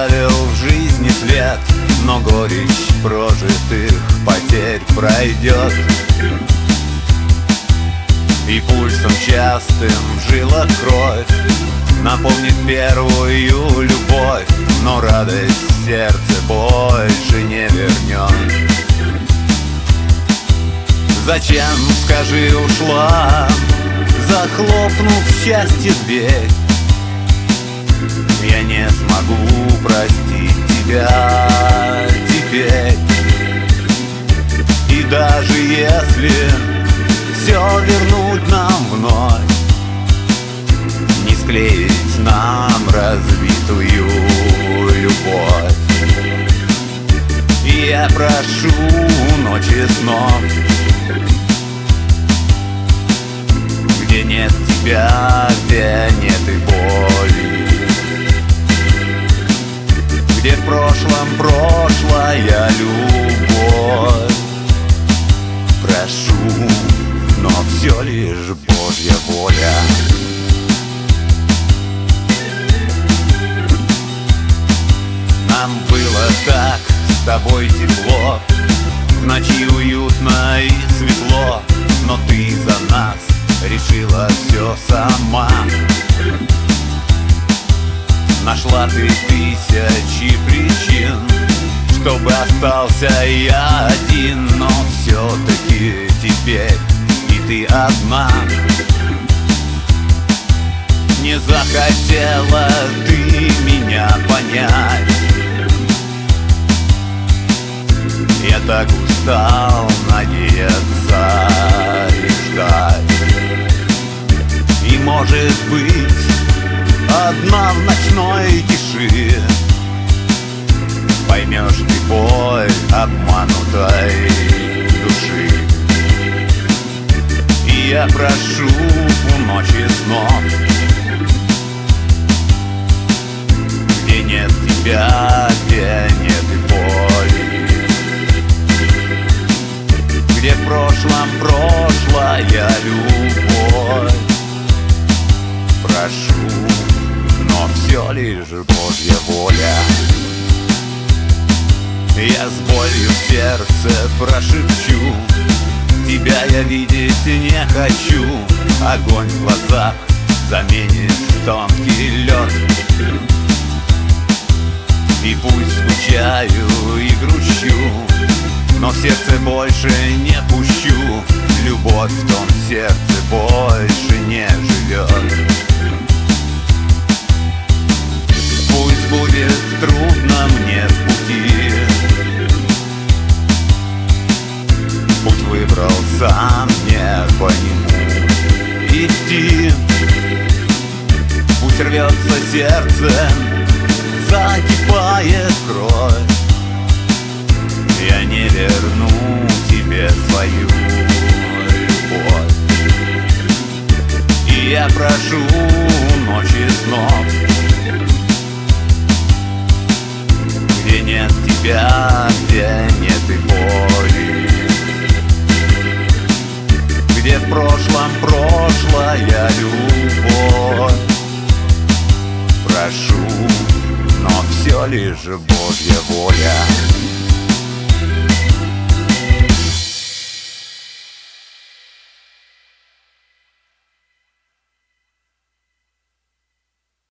оставил в жизни след, но горечь прожитых потерь пройдет. И пульсом частым в жилах кровь напомнит первую любовь, но радость в сердце больше не вернет. Зачем, скажи, ушла, захлопнув счастье дверь? Я не смогу простить тебя теперь. И даже если все вернуть нам вновь, не склеить нам разбитую любовь. И я прошу ночи снов, где нет тебя, где нет и боли, где в прошлом прошлая любовь. Прошу, но все лишь Божья воля. Нам было так с тобой тепло, в ночи уютно и светло, но ты за нас решила все сама. Нашла ты тысячи причин, чтобы остался я один, но все-таки теперь и ты одна. Не захотела ты меня понять. Я так устал надеяться и ждать. И может быть, одна в ночной тиши поймешь ты боль обманутой души. И я прошу у ночи снов, где нет тебя, где нет и боли, где в прошлом прошлая любовь. Прошу, но все лишь Божья воля. Я с болью в сердце прошепчу, тебя я видеть не хочу. Огонь в глазах заменит тонкий лед. И пусть скучаю и грущу, но в сердце больше не пущу. Любовь в том сердце больше не живет. Пусть будет трудно мне в пути, путь выбрал сам, не по нему идти. Пусть рвется сердце, закипает кровь, я не верну тебе свою любовь. И я прошу ночи снов, где нет тебя, где нет и боли, где в прошлом прошлая любовь. Прошу, но все лишь Божья воля.